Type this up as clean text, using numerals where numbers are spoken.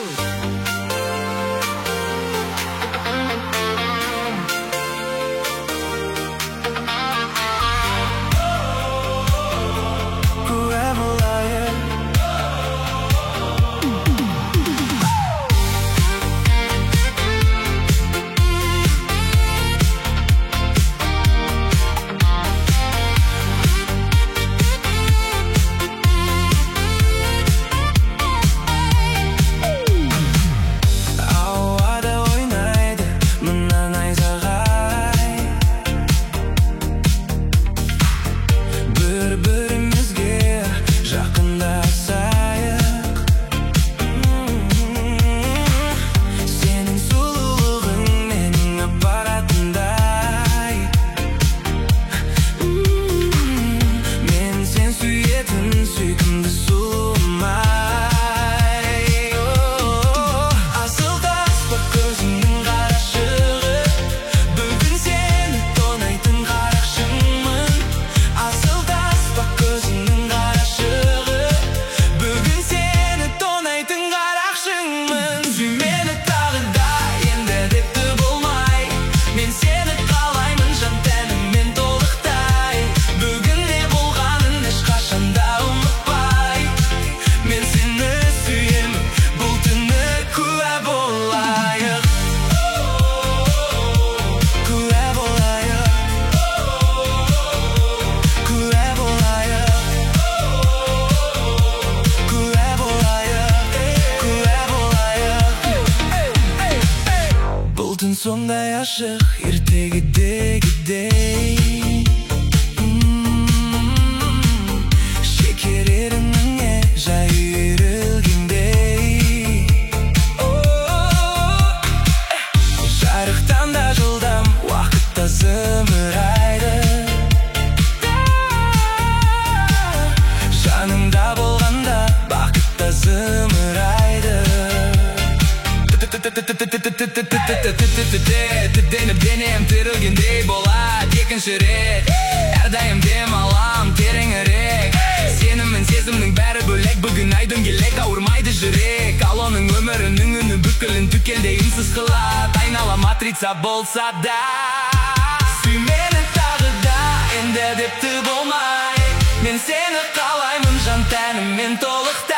Алтын сондай ашық ертегідегідей шекер ерініңе жай үйірілгендей жарықтан да жылдам уақытта зымырайды жаныңда болғанда бақытта зымырайды денем тірілгендей болады екінші рет әрдайым дем алам тереңірек сенімнің сезімнің бәрі бөлек бүгін айдың келек ауырмайды жүрек ал оның өмірінің үні бүкілін түкелдей үнсіз қылат айнала матрица болса да сүй мені тағы да енді депті болмай мен сені қалаймын жан тәніммен толықтай